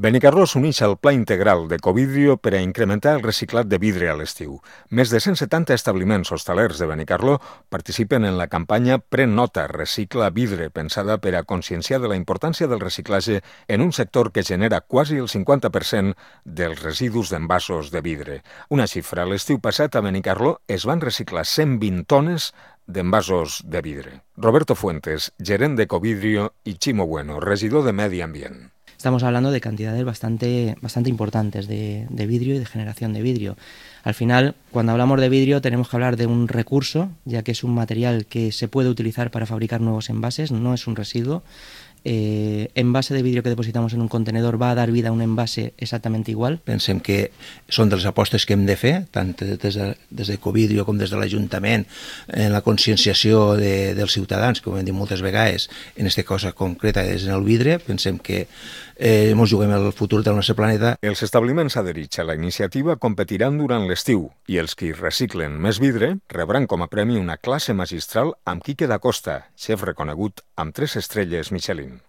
Benicarló s'uneix al Pla Integral d'Ecovidrio per a incrementar el reciclat de vidre a l'estiu. Més de 170 establiments hostalers de Benicarló participen en la campanya Pren nota, recicla vidre, pensada per a conscienciar de la importància del reciclatge en un sector que genera quasi el 50% dels residus d'envasos de vidre. Una xifra, l'estiu passat a Benicarló es van reciclar 120 tones d'envasos de vidre. Roberto Fuentes, gerent d'Ecovidrio, i Chimo Bueno, regidor de Medi Ambient. Estamos hablando de cantidades bastante importantes de vidrio y de generación de vidrio. Al final, cuando hablamos de vidrio, tenemos que hablar de un recurso, ya que es un material que se puede utilizar para fabricar nuevos envases, no es un residuo. Envase de vidrio que depositamos en un contenedor va a dar vida a un envase exactament igual. Pensem que són de les apostes que hem de fer, tant des d'Ecovidrio com des de l'Ajuntament, en la conscienciació dels ciutadans, com hem dit moltes vegades, en aquesta cosa concreta és en el vidre. Pensem que ens juguem el futur del nostre planeta. Els establiments adherits a la iniciativa competiran durant l'estiu i els qui reciclen més vidre rebran com a premi una classe magistral amb Quique da Costa, xef reconegut amb 3 estrelles Michelin.